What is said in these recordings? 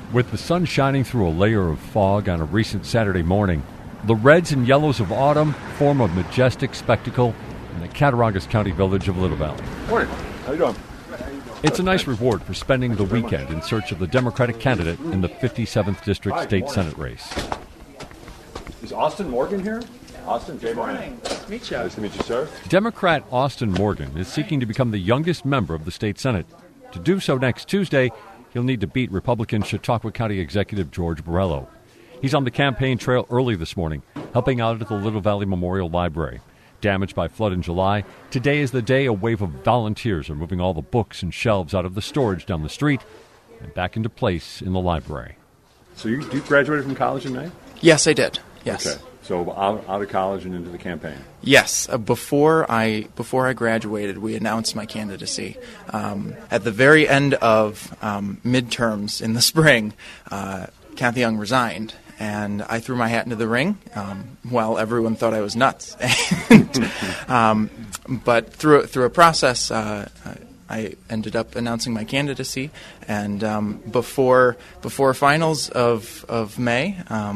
With the sun shining through a layer of fog on a recent Saturday morning, the reds and yellows of autumn form a majestic spectacle in the Cattaraugus County village of Little Valley. Morning. How you doing? It's a nice reward for spending the weekend in search of the Democratic candidate in the 57th District State Senate race. Is Austin Morgan here? Austin, Jay Morgan. Nice to meet you. Nice to meet you, sir. Democrat Austin Morgan is seeking to become the youngest member of the state Senate. To do so next Tuesday, he'll need to beat Republican Chautauqua County Executive George Borrello. He's on the campaign trail early this morning, helping out at the Little Valley Memorial Library. Damaged by flood in July, today is the day a wave of volunteers are moving all the books and shelves out of the storage down the street and back into place in the library. So you graduated from college in May? Yes, I did. Yes. Okay. So out of college and into the campaign. Yes. Before I graduated, we announced my candidacy. At the very end of midterms in the spring, Kathy Young resigned, and I threw my hat into the ring while everyone thought I was nuts. But through a process, I ended up announcing my candidacy, and before finals of May,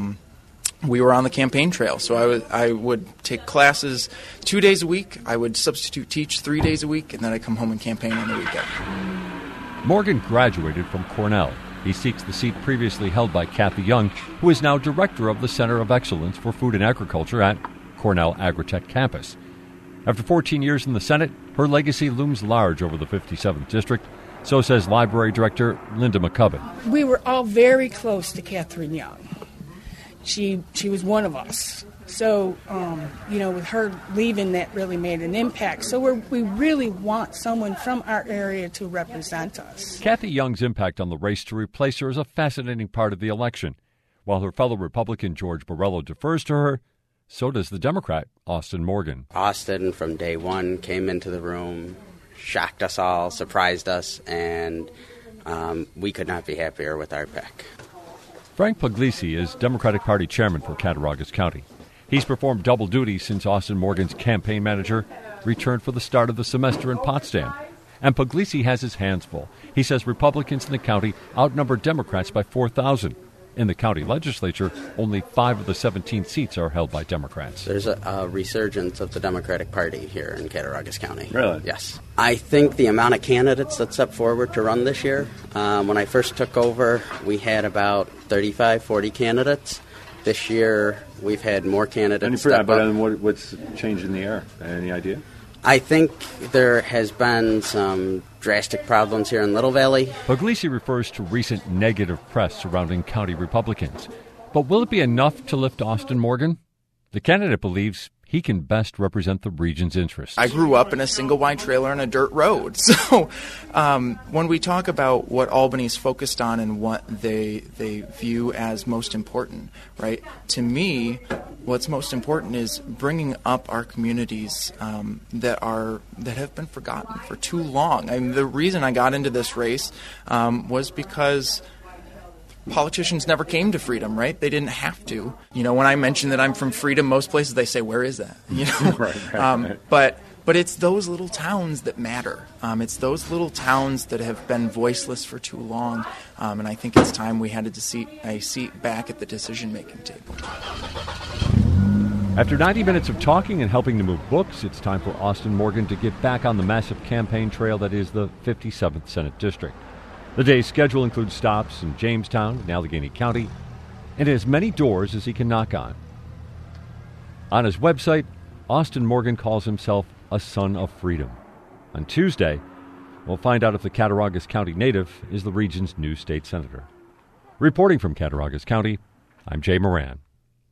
we were on the campaign trail. So I would take classes 2 days a week. I would substitute teach 3 days a week, and then I'd come home and campaign on the weekend. Morgan graduated from Cornell. He seeks the seat previously held by Kathy Young, who is now director of the Center of Excellence for Food and Agriculture at Cornell Agritech campus. After 14 years in the Senate, her legacy looms large over the 57th District. So says Library Director Linda McCubbin. We were all very close to Catherine Young. She was one of us. So, with her leaving, that really made an impact. So we really want someone from our area to represent us. Kathy Young's impact on the race to replace her is a fascinating part of the election. While her fellow Republican George Borrello defers to her, so does the Democrat Austin Morgan. Austin, from day one, came into the room, shocked us all, surprised us, and we could not be happier with our pick. Frank Puglisi is Democratic Party chairman for Cattaraugus County. He's performed double duty since Austin Morgan's campaign manager returned for the start of the semester in Potsdam. And Puglisi has his hands full. He says Republicans in the county outnumber Democrats by 4,000. In the county legislature, only 5 of the 17 seats are held by Democrats. There's a resurgence of the Democratic Party here in Cattaraugus County. Really? Yes. I think the amount of candidates that's up forward to run this year, when I first took over, we had about 35, 40 candidates. This year, we've had more candidates step up. What's changed in the air? Any idea? I think there has been some drastic problems here in Little Valley. Puglisi refers to recent negative press surrounding county Republicans. But will it be enough to lift Austin Morgan? The candidate believes he can best represent the region's interests. I grew up in a single-wide trailer on a dirt road. So when we talk about what Albany's focused on and what they view as most important, right, to me, what's most important is bringing up our communities that have been forgotten for too long. I mean, the reason I got into this race was because politicians never came to Freedom, right? They didn't have to. When I mention that I'm from Freedom, most places they say, "Where is that?" Right. But it's those little towns that matter. It's those little towns that have been voiceless for too long, and I think it's time we had a seat back at the decision-making table. After 90 minutes of talking and helping to move books, it's time for Austin Morgan to get back on the massive campaign trail that is the 57th Senate District. The day's schedule includes stops in Jamestown and Allegheny County, and as many doors as he can knock on. On his website, Austin Morgan calls himself a son of freedom. On Tuesday, we'll find out if the Cattaraugus County native is the region's new state senator. Reporting from Cattaraugus County, I'm Jay Moran.